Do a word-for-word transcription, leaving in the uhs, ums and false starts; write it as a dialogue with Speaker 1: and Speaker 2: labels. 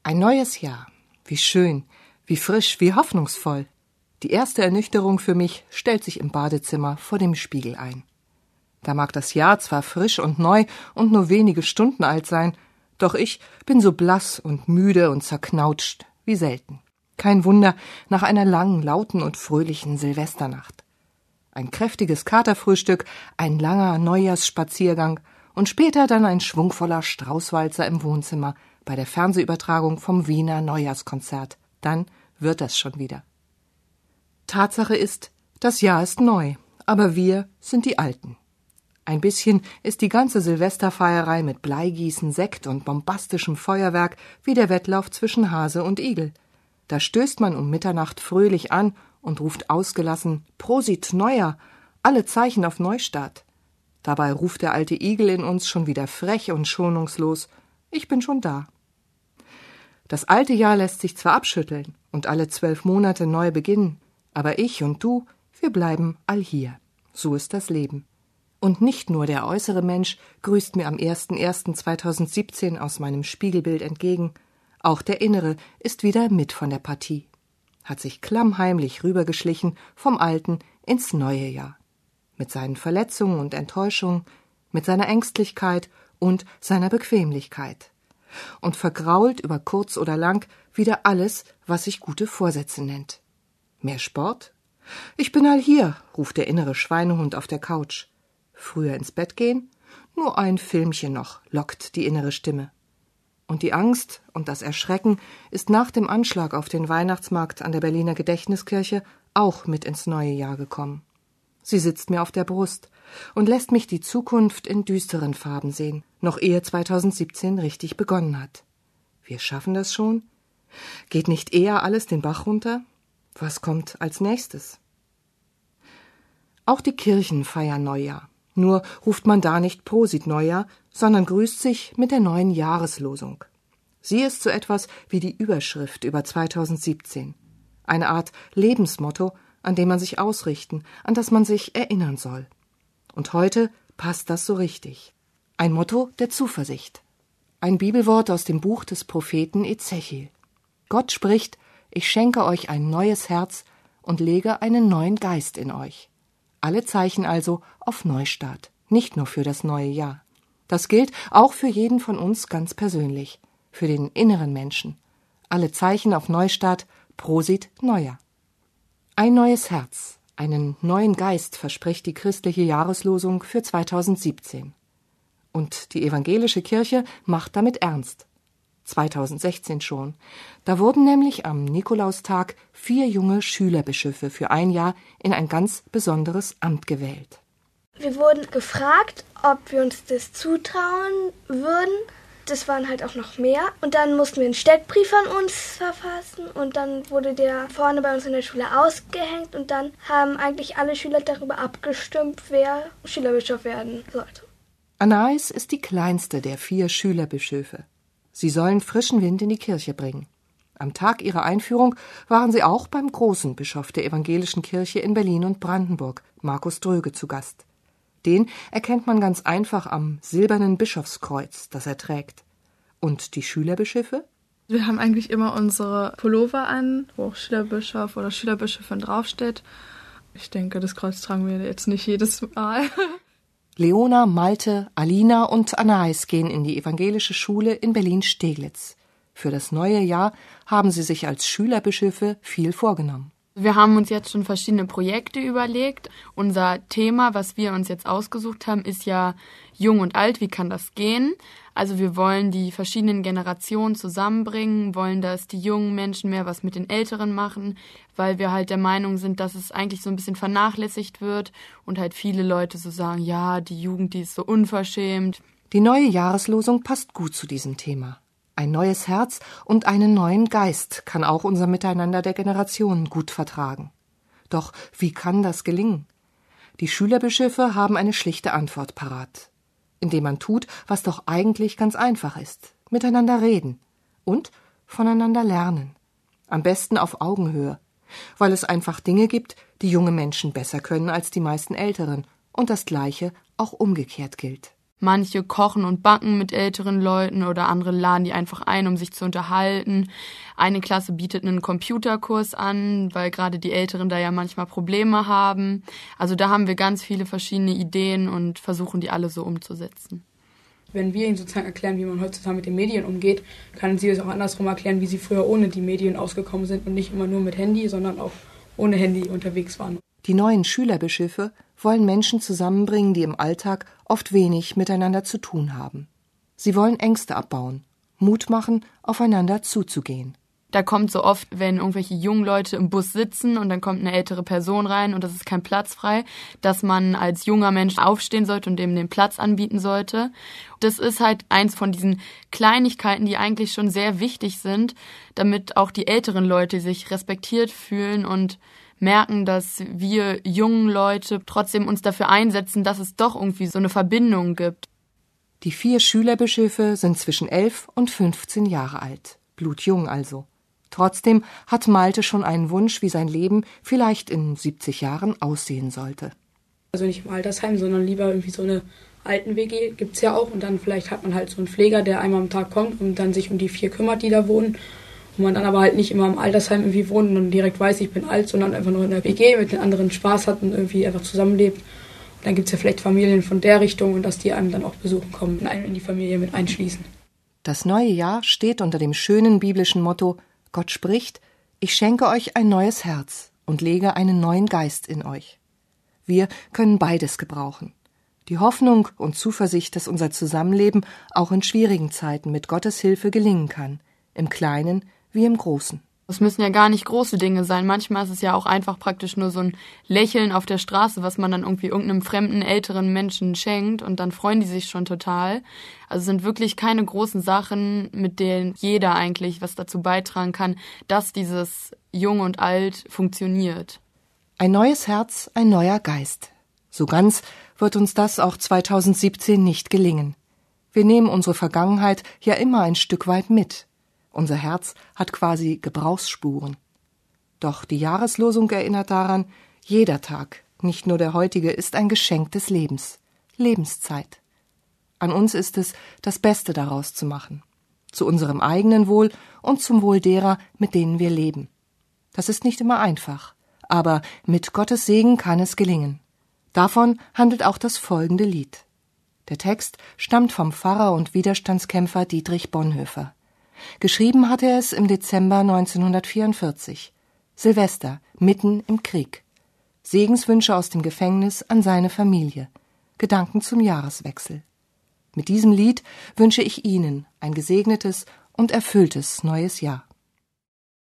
Speaker 1: Ein neues Jahr. Wie schön, wie frisch, wie hoffnungsvoll. Die erste Ernüchterung für mich stellt sich im Badezimmer vor dem Spiegel ein. Da mag das Jahr zwar frisch und neu und nur wenige Stunden alt sein, doch ich bin so blass und müde und zerknautscht wie selten. Kein Wunder nach einer langen, lauten und fröhlichen Silvesternacht. Ein kräftiges Katerfrühstück, ein langer Neujahrsspaziergang und später dann ein schwungvoller Straußwalzer im Wohnzimmer bei der Fernsehübertragung vom Wiener Neujahrskonzert. Dann wird das schon wieder. Tatsache ist, das Jahr ist neu, aber wir sind die Alten. Ein bisschen ist die ganze Silvesterfeierei mit Bleigießen, Sekt und bombastischem Feuerwerk wie der Wettlauf zwischen Hase und Igel. Da stößt man um Mitternacht fröhlich an und ruft ausgelassen »Prosit Neujahr«, alle Zeichen auf Neustart. Dabei ruft der alte Igel in uns schon wieder frech und schonungslos »Ich bin schon da«. Das alte Jahr lässt sich zwar abschütteln und alle zwölf Monate neu beginnen, aber ich und du, wir bleiben allhier. So ist das Leben. Und nicht nur der äußere Mensch grüßt mir am ersten ersten zweitausendsiebzehn aus meinem Spiegelbild entgegen, auch der innere ist wieder mit von der Partie, hat sich klammheimlich rübergeschlichen vom alten ins neue Jahr. Mit seinen Verletzungen und Enttäuschungen, mit seiner Ängstlichkeit und seiner Bequemlichkeit. Und vergrault über kurz oder lang wieder alles, was sich gute Vorsätze nennt. Mehr Sport? Ich bin all hier, ruft der innere Schweinehund auf der Couch. Früher ins Bett gehen? Nur ein Filmchen noch, lockt die innere Stimme. Und die Angst und das Erschrecken ist nach dem Anschlag auf den Weihnachtsmarkt an der Berliner Gedächtniskirche auch mit ins neue Jahr gekommen. Sie sitzt mir auf der Brust und lässt mich die Zukunft in düsteren Farben sehen, noch ehe zweitausendsiebzehn richtig begonnen hat. Wir schaffen das schon? Geht nicht eher alles den Bach runter? Was kommt als nächstes? Auch die Kirchen feiern Neujahr. Nur ruft man da nicht Prosit Neujahr, sondern grüßt sich mit der neuen Jahreslosung. Sie ist so etwas wie die Überschrift über zweitausendsiebzehn. Eine Art Lebensmotto, an dem man sich ausrichten, an das man sich erinnern soll. Und heute passt das so richtig. Ein Motto der Zuversicht. Ein Bibelwort aus dem Buch des Propheten Ezechiel. Gott spricht: Ich schenke euch ein neues Herz und lege einen neuen Geist in euch. Alle Zeichen also auf Neustart, nicht nur für das neue Jahr. Das gilt auch für jeden von uns ganz persönlich, für den inneren Menschen. Alle Zeichen auf Neustart, Prosit Neujahr. Ein neues Herz, einen neuen Geist verspricht die christliche Jahreslosung für zweitausendsiebzehn. Und die evangelische Kirche macht damit ernst. zweitausendsechzehn schon. Da wurden nämlich am Nikolaustag vier junge Schülerbischöfe für ein Jahr in ein ganz besonderes Amt gewählt.
Speaker 2: Wir wurden gefragt, ob wir uns das zutrauen würden. Das waren halt auch noch mehr. Und dann mussten wir einen Steckbrief an uns verfassen. Und dann wurde der vorne bei uns in der Schule ausgehängt. Und dann haben eigentlich alle Schüler darüber abgestimmt, wer Schülerbischof werden sollte.
Speaker 1: Anais ist die kleinste der vier Schülerbischöfe. Sie sollen frischen Wind in die Kirche bringen. Am Tag ihrer Einführung waren sie auch beim großen Bischof der evangelischen Kirche in Berlin und Brandenburg, Markus Dröge, zu Gast. Den erkennt man ganz einfach am silbernen Bischofskreuz, das er trägt. Und die Schülerbischöfe?
Speaker 3: Wir haben eigentlich immer unsere Pullover an, wo auch Schülerbischof oder Schülerbischöfin draufsteht. Ich denke, das Kreuz tragen wir jetzt nicht jedes Mal.
Speaker 1: Leona, Malte, Alina und Anais gehen in die evangelische Schule in Berlin-Steglitz. Für das neue Jahr haben sie sich als Schülerbischöfe viel vorgenommen.
Speaker 4: Wir haben uns jetzt schon verschiedene Projekte überlegt. Unser Thema, was wir uns jetzt ausgesucht haben, ist ja Jung und Alt, wie kann das gehen? Also wir wollen die verschiedenen Generationen zusammenbringen, wollen, dass die jungen Menschen mehr was mit den Älteren machen, weil wir halt der Meinung sind, dass es eigentlich so ein bisschen vernachlässigt wird und halt viele Leute so sagen, ja, die Jugend, die ist so unverschämt.
Speaker 1: Die neue Jahreslosung passt gut zu diesem Thema. Ein neues Herz und einen neuen Geist kann auch unser Miteinander der Generationen gut vertragen. Doch wie kann das gelingen? Die Schülerbischöfe haben eine schlichte Antwort parat. Indem man tut, was doch eigentlich ganz einfach ist. Miteinander reden und voneinander lernen. Am besten auf Augenhöhe, weil es einfach Dinge gibt, die junge Menschen besser können als die meisten Älteren und das Gleiche auch umgekehrt gilt.
Speaker 4: Manche kochen und backen mit älteren Leuten oder andere laden die einfach ein, um sich zu unterhalten. Eine Klasse bietet einen Computerkurs an, weil gerade die Älteren da ja manchmal Probleme haben. Also da haben wir ganz viele verschiedene Ideen und versuchen die alle so umzusetzen.
Speaker 5: Wenn wir ihnen sozusagen erklären, wie man heutzutage mit den Medien umgeht, können sie es auch andersrum erklären, wie sie früher ohne die Medien ausgekommen sind und nicht immer nur mit Handy, sondern auch ohne Handy unterwegs waren.
Speaker 1: Die neuen Schülerbischöfe wollen Menschen zusammenbringen, die im Alltag oft wenig miteinander zu tun haben. Sie wollen Ängste abbauen, Mut machen, aufeinander zuzugehen.
Speaker 4: Da kommt so oft, wenn irgendwelche jungen Leute im Bus sitzen und dann kommt eine ältere Person rein und es ist kein Platz frei, dass man als junger Mensch aufstehen sollte und dem den Platz anbieten sollte. Das ist halt eins von diesen Kleinigkeiten, die eigentlich schon sehr wichtig sind, damit auch die älteren Leute sich respektiert fühlen und merken, dass wir jungen Leute trotzdem uns dafür einsetzen, dass es doch irgendwie so eine Verbindung gibt.
Speaker 1: Die vier Schülerbischöfe sind zwischen elf und fünfzehn Jahre alt, blutjung also. Trotzdem hat Malte schon einen Wunsch, wie sein Leben vielleicht in siebzig Jahren aussehen sollte.
Speaker 5: Also nicht im Altersheim, sondern lieber irgendwie so eine Alten-W G gibt's ja auch. Und dann vielleicht hat man halt so einen Pfleger, der einmal am Tag kommt und dann sich um die vier kümmert, die da wohnen. Und man dann aber halt nicht immer im Altersheim irgendwie wohnt und dann direkt weiß, ich bin alt, sondern einfach nur in der W G mit den anderen Spaß hat und irgendwie einfach zusammenlebt. Und dann gibt's ja vielleicht Familien von der Richtung und dass die einem dann auch besuchen kommen und einen in die Familie mit einschließen.
Speaker 1: Das neue Jahr steht unter dem schönen biblischen Motto: Gott spricht, ich schenke euch ein neues Herz und lege einen neuen Geist in euch. Wir können beides gebrauchen. Die Hoffnung und Zuversicht, dass unser Zusammenleben auch in schwierigen Zeiten mit Gottes Hilfe gelingen kann, im Kleinen wie im Großen.
Speaker 4: Es müssen ja gar nicht große Dinge sein. Manchmal ist es ja auch einfach praktisch nur so ein Lächeln auf der Straße, was man dann irgendwie irgendeinem fremden, älteren Menschen schenkt und dann freuen die sich schon total. Also es sind wirklich keine großen Sachen, mit denen jeder eigentlich was dazu beitragen kann, dass dieses Jung und Alt funktioniert.
Speaker 1: Ein neues Herz, ein neuer Geist. So ganz wird uns das auch zweitausendsiebzehn nicht gelingen. Wir nehmen unsere Vergangenheit ja immer ein Stück weit mit. Unser Herz hat quasi Gebrauchsspuren. Doch die Jahreslosung erinnert daran, jeder Tag, nicht nur der heutige, ist ein Geschenk des Lebens, Lebenszeit. An uns ist es, das Beste daraus zu machen, zu unserem eigenen Wohl und zum Wohl derer, mit denen wir leben. Das ist nicht immer einfach, aber mit Gottes Segen kann es gelingen. Davon handelt auch das folgende Lied. Der Text stammt vom Pfarrer und Widerstandskämpfer Dietrich Bonhoeffer. Geschrieben hat er es im Dezember neunzehnhundertvierundvierzig. Silvester, mitten im Krieg. Segenswünsche aus dem Gefängnis an seine Familie. Gedanken zum Jahreswechsel. Mit diesem Lied wünsche ich Ihnen ein gesegnetes und erfülltes neues Jahr.